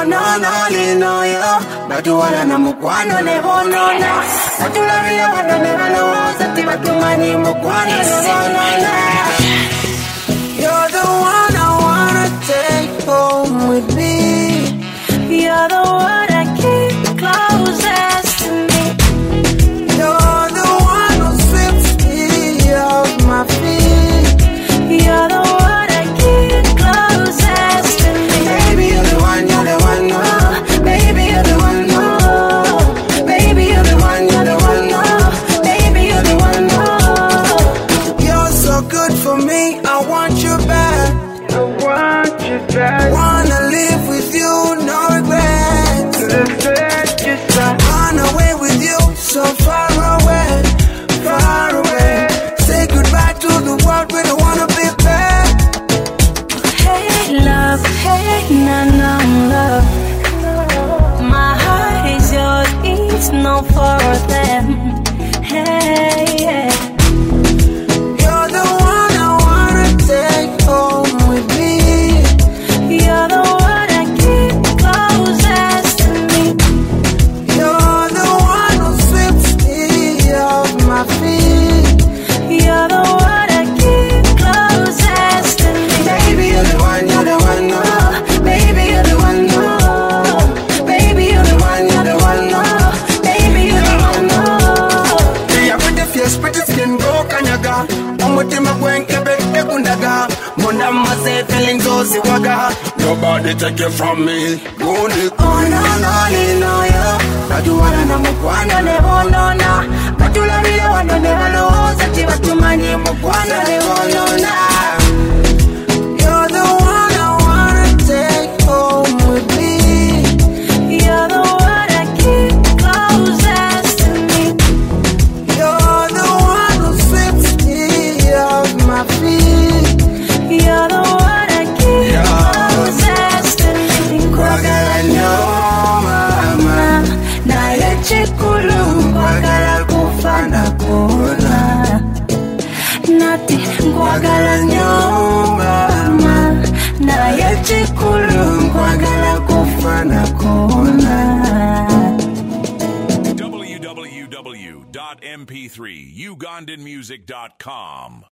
no, lino yo. Batuwala na mukwano ne bonona. Batula vile wano ne valo. Sati batumani mukwano ne bonona. You're the one I wanna take home with me. You're the one I keep closest to me. You're the one who sweeps me off my feet. You're the one I keep closest to me. Baby, you're the one, oh. Baby, you're the one, oh. Baby, you're the one, oh. Baby, you're the one, oh. You're so good for me, I want you back. I want you back. Wanna live with you, no regrets. Run away with you, so far away, far away. Say goodbye to the world, we don't wanna be back. Hey love, hey na love. My heart is yours, it's not for them. Hey, yeah. You're the one I wanna take home with me. You're the one I keep closest to me. You're the one who sweeps me off my feet. You're the one I keep closest to me. Baby, you're the one, oh. Baby, you're the one, oh. Baby, you're the one, oh. Baby, you're the one, oh. Yeah, pretty face, pretty skin, go kanyaga. Omutima gwenkebe ekundaga. Munda mase feeling so siwaga. Nobody take it from me. Go ni. Oh no, lino yo. Batuwala na mukwano ne bonona. Batula vile wano ne valo. Sati batumani mukwano ne bonona. You're the one I wanna take home with me. You're the one I keep closest to me. You're the one who sweeps me off my feet. You're the one I keep closest to me. Kwagala nyo mama. Na yechikulu Kwagala kufana kona. Nati kwagala nyo mama. na yechikulu Kwagala kufana kona. www.mp3ugandanmusic.com